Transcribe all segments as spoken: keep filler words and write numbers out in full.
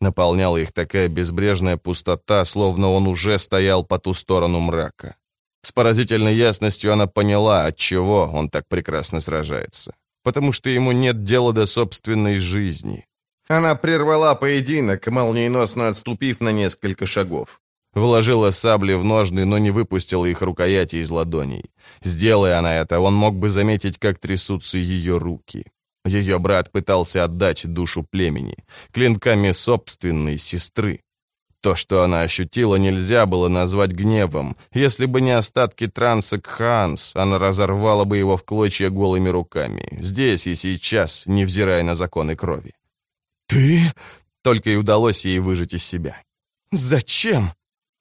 Наполняла их такая безбрежная пустота, словно он уже стоял по ту сторону мрака. С поразительной ясностью она поняла, отчего он так прекрасно сражается. Потому что ему нет дела до собственной жизни. Она прервала поединок, молниеносно отступив на несколько шагов. Вложила сабли в ножны, но не выпустила их рукояти из ладоней. Сделая она это, он мог бы заметить, как трясутся ее руки. Ее брат пытался отдать душу племени, клинками собственной сестры. То, что она ощутила, нельзя было назвать гневом. Если бы не остатки транса Кхаанс, она разорвала бы его в клочья голыми руками. Здесь и сейчас, невзирая на законы крови. «Ты?» — только и удалось ей выжать из себя. «Зачем?»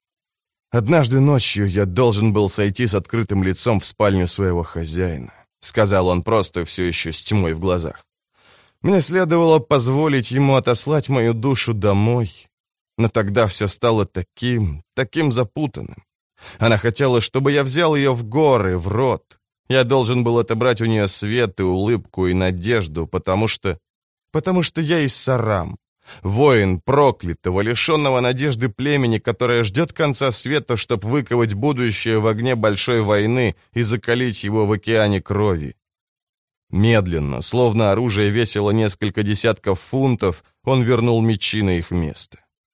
«Однажды ночью я должен был сойти с открытым лицом в спальню своего хозяина», — сказал он просто, все еще с тьмой в глазах. «Мне следовало позволить ему отослать мою душу домой». Но тогда все стало таким, таким запутанным. Она хотела, чтобы я взял ее в горы, в рот. Я должен был отобрать у нее свет и улыбку и надежду, потому что... Потому что я из Сарам. Воин проклятого, лишенного надежды племени, которое ждет конца света, чтобы выковать будущее в огне большой войны и закалить его в океане крови. Медленно, словно оружие весило несколько десятков фунтов, он вернул мечи на их место.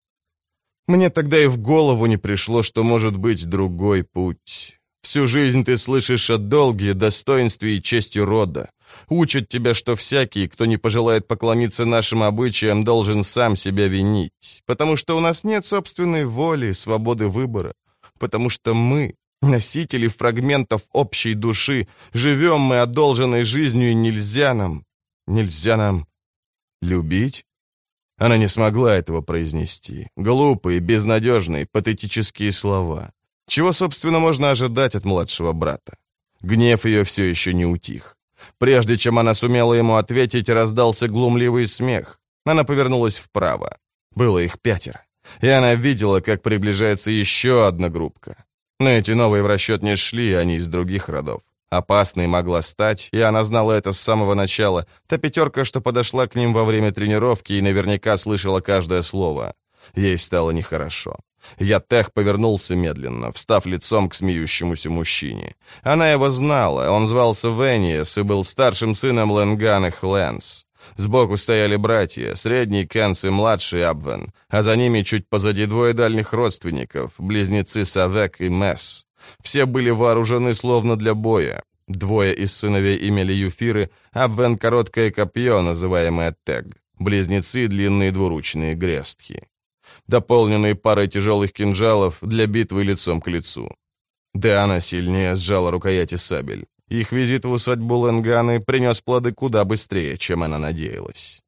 Мне тогда и в голову не пришло, что может быть другой путь. Всю жизнь ты слышишь о долге, достоинстве и чести рода. Учат тебя, что всякий, кто не пожелает поклониться нашим обычаям, должен сам себя винить. Потому что у нас нет собственной воли, свободы выбора. Потому что мы, носители фрагментов общей души, живем мы одолженной жизнью, и нельзя нам, нельзя нам любить. Она не смогла этого произнести. Глупые, безнадежные, патетические слова. Чего, собственно, можно ожидать от младшего брата? Гнев ее все еще не утих. Прежде чем она сумела ему ответить, раздался глумливый смех. Она повернулась вправо. Было их пятеро. И она видела, как приближается еще одна группка. Но эти новые в расчет не шли, они из других родов. Опасной могла стать, и она знала это с самого начала, та пятерка, что подошла к ним во время тренировки и наверняка слышала каждое слово. Ей стало нехорошо. Ятех повернулся медленно, встав лицом к смеющемуся мужчине. Она его знала, он звался Вениес и был старшим сыном Ленганы Хленс. Сбоку стояли братья, средний Кенс и младший Абвен, а за ними чуть позади двое дальних родственников, близнецы Савек и Месс. Все были вооружены словно для боя. Двое из сыновей имели юфиры, Абвен — короткое копье, называемое тег. Близнецы — длинные двуручные грестки, дополненные парой тяжелых кинжалов для битвы лицом к лицу. Диана сильнее сжала рукояти сабель. Их визит в усадьбу Ленганы принес плоды куда быстрее, чем она надеялась.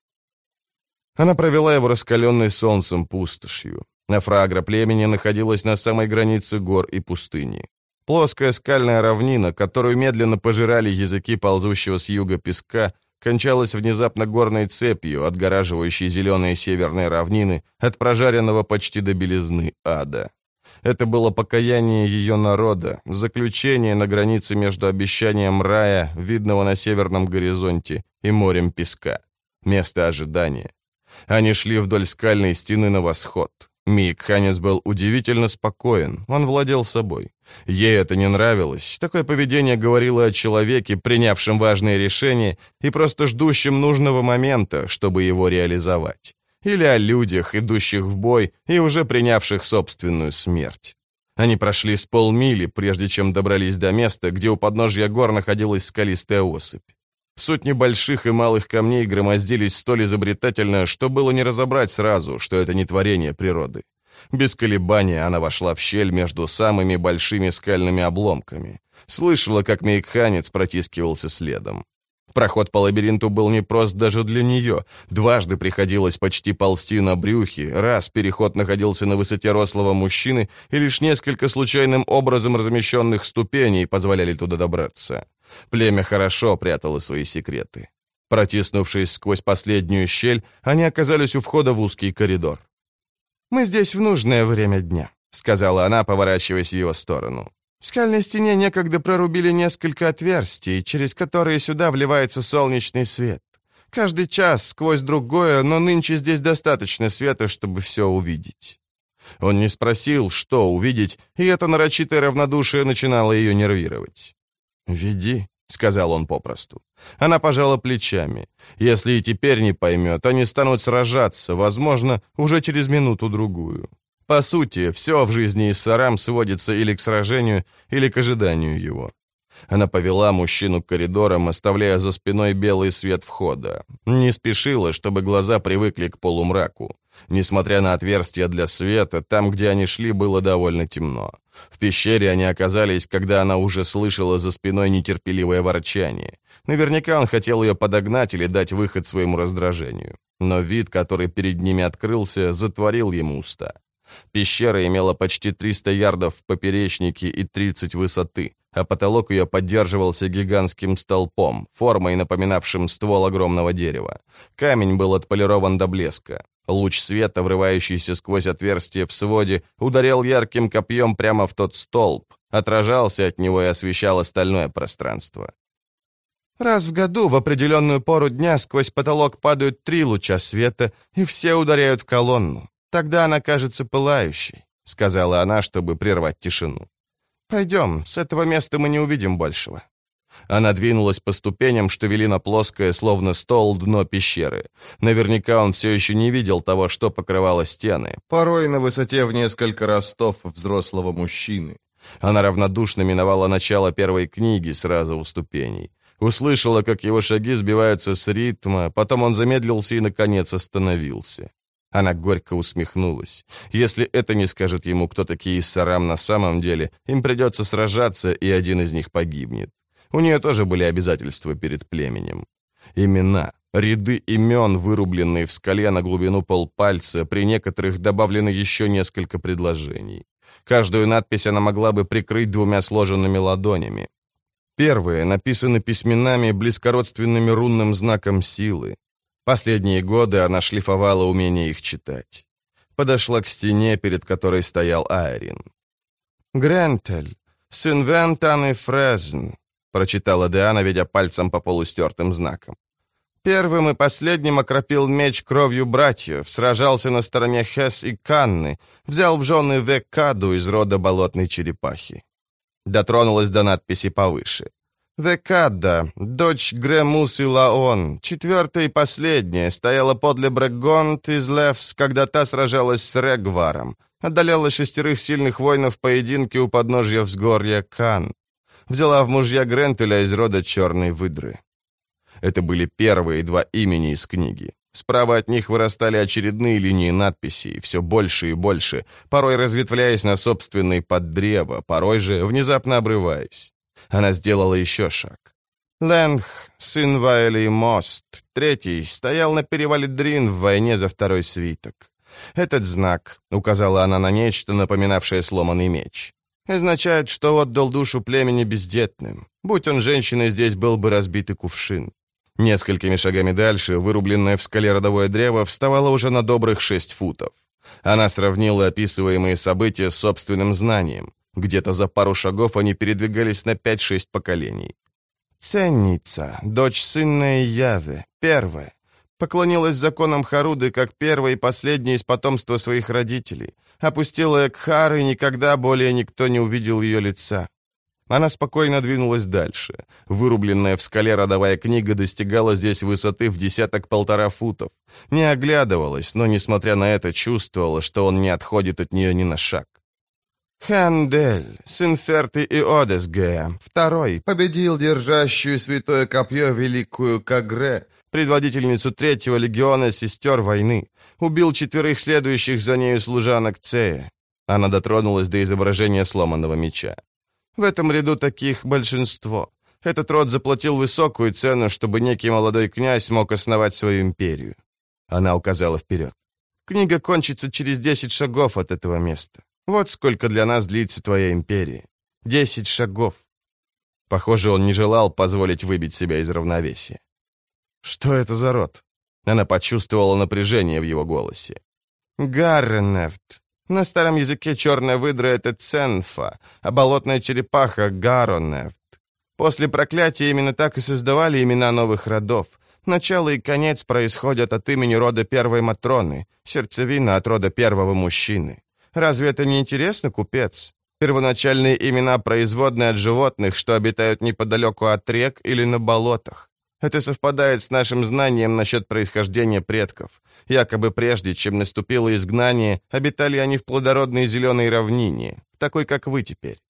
Она провела его раскаленной солнцем пустошью. Нафрагра племени находилась на самой границе гор и пустыни. Плоская скальная равнина, которую медленно пожирали языки ползущего с юга песка, кончалась внезапно горной цепью, отгораживающей зеленые северные равнины от прожаренного почти до белизны ада. Это было покаяние ее народа, заключение на границе между обещанием рая, видного на северном горизонте, и морем песка. Место ожидания. Они шли вдоль скальной стены на восход. Миикханец был удивительно спокоен, он владел собой. Ей это не нравилось, такое поведение говорило о человеке, принявшем важные решения и просто ждущем нужного момента, чтобы его реализовать. Или о людях, идущих в бой и уже принявших собственную смерть. Они прошли с полмили, прежде чем добрались до места, где у подножья гор находилась скалистая осыпь. Сотни больших и малых камней громоздились столь изобретательно, что было не разобрать сразу, что это не творение природы. Без колебания она вошла в щель между самыми большими скальными обломками. Слышала, как Миикханец протискивался следом. Проход по лабиринту был непрост даже для нее. Дважды приходилось почти ползти на брюхе, раз переход находился на высоте рослого мужчины, и лишь несколько случайным образом размещенных ступеней позволяли туда добраться. Племя хорошо прятало свои секреты. Протиснувшись сквозь последнюю щель, они оказались у входа в узкий коридор. «Мы здесь в нужное время дня», — сказала она, поворачиваясь в его сторону. «В скальной стене некогда прорубили несколько отверстий, через которые сюда вливается солнечный свет. Каждый час сквозь другое, но нынче здесь достаточно света, чтобы все увидеть». Он не спросил, что увидеть, и это нарочитое равнодушие начинало ее нервировать. «Веди», — сказал он попросту. Она пожала плечами. Если и теперь не поймет, они станут сражаться, возможно, уже через минуту-другую. По сути, все в жизни Иссарам сводится или к сражению, или к ожиданию его. Она повела мужчину к коридорам, оставляя за спиной белый свет входа. Не спешила, чтобы глаза привыкли к полумраку. Несмотря на отверстия для света, там, где они шли, было довольно темно. В пещере они оказались, когда она уже слышала за спиной нетерпеливое ворчание. Наверняка он хотел ее подогнать или дать выход своему раздражению. Но вид, который перед ними открылся, затворил ему уста. Пещера имела почти триста ярдов в поперечнике и тридцать высоты, а потолок ее поддерживался гигантским столпом, формой напоминавшим ствол огромного дерева. Камень был отполирован до блеска. Луч света, врывающийся сквозь отверстие в своде, ударял ярким копьем прямо в тот столб, отражался от него и освещал остальное пространство. «Раз в году в определенную пору дня сквозь потолок падают три луча света, и все ударяют в колонну. Тогда она кажется пылающей», — сказала она, чтобы прервать тишину. «Пойдем, с этого места мы не увидим большего». Она двинулась по ступеням, что вели на плоское, словно стол, дно пещеры. Наверняка он все еще не видел того, что покрывало стены, порой на высоте в несколько ростов взрослого мужчины. Она равнодушно миновала начало первой книги сразу у ступеней. Услышала, как его шаги сбиваются с ритма, потом он замедлился и, наконец, остановился. Она горько усмехнулась. Если это не скажет ему, кто такие Иссарам на самом деле, им придется сражаться, и один из них погибнет. У нее тоже были обязательства перед племенем. Имена, ряды имен, вырубленные в скале на глубину полпальца, при некоторых добавлено еще несколько предложений. Каждую надпись она могла бы прикрыть двумя сложенными ладонями. Первые написаны письменами, близкородственными рунным знаком силы. Последние годы она шлифовала умение их читать. Подошла к стене, перед которой стоял Айрин. «Грентель, сын Вентан и Фрезн», — прочитала Диана, ведя пальцем по полустертым знакам. «Первым и последним окропил меч кровью братьев, сражался на стороне Хес и Канны, взял в жены Векаду из рода болотной черепахи». Дотронулась до надписи повыше. «Векада, дочь Гремус и Лаон, четвертая и последняя, стояла подле Брегонт из Левс, когда та сражалась с Регваром, одолела шестерых сильных воинов в поединке у подножья взгорья Кан. Взяла в мужья Грентеля из рода Черной Выдры». Это были первые два имени из книги. Справа от них вырастали очередные линии надписей, все больше и больше, порой разветвляясь на собственные поддрева, порой же внезапно обрываясь. Она сделала еще шаг. Ленх, сын Ваэли и Мост, третий, стоял на перевале Дрин в войне за второй свиток. Этот знак, указала она на нечто, напоминавшее сломанный меч, означает, что отдал душу племени бездетным. Будь он женщиной, здесь был бы разбитый кувшин. Несколькими шагами дальше, вырубленное в скале родовое древо, вставало уже на добрых шесть футов. Она сравнила описываемые события с собственным знанием. Где-то за пару шагов они передвигались на пять-шесть поколений. Ценница, дочь сына Яве, первая, поклонилась законам Харуды как первая и последняя из потомства своих родителей, опустила Экхар, и никогда более никто не увидел ее лица. Она спокойно двинулась дальше. Вырубленная в скале родовая книга достигала здесь высоты в десяток-полтора футов. Не оглядывалась, но, несмотря на это, чувствовала, что он не отходит от нее ни на шаг. Хандель, сын Ферты и Одесгея, второй, победил держащую святое копье великую Кагре, предводительницу третьего легиона сестер войны, убил четверых следующих за нею служанок Цея. Она дотронулась до изображения сломанного меча. В этом ряду таких большинство. Этот род заплатил высокую цену, чтобы некий молодой князь мог основать свою империю. Она указала вперед. Книга кончится через десять шагов от этого места. Вот сколько для нас длится твоя империя. Десять шагов. Похоже, он не желал позволить выбить себя из равновесия. Что это за род? Она почувствовала напряжение в его голосе. Гарренефт. На старом языке черная выдра — это Ценфа, а болотная черепаха — Гаронефт. После проклятия именно так и создавали имена новых родов. Начало и конец происходят от имени рода первой Матроны, сердцевина от рода первого мужчины. Разве это не интересно, купец? Первоначальные имена производные от животных, что обитают неподалеку от рек или на болотах. Это совпадает с нашим знанием насчет происхождения предков. Якобы прежде, чем наступило изгнание, обитали они в плодородной зеленой равнине, такой, как вы теперь.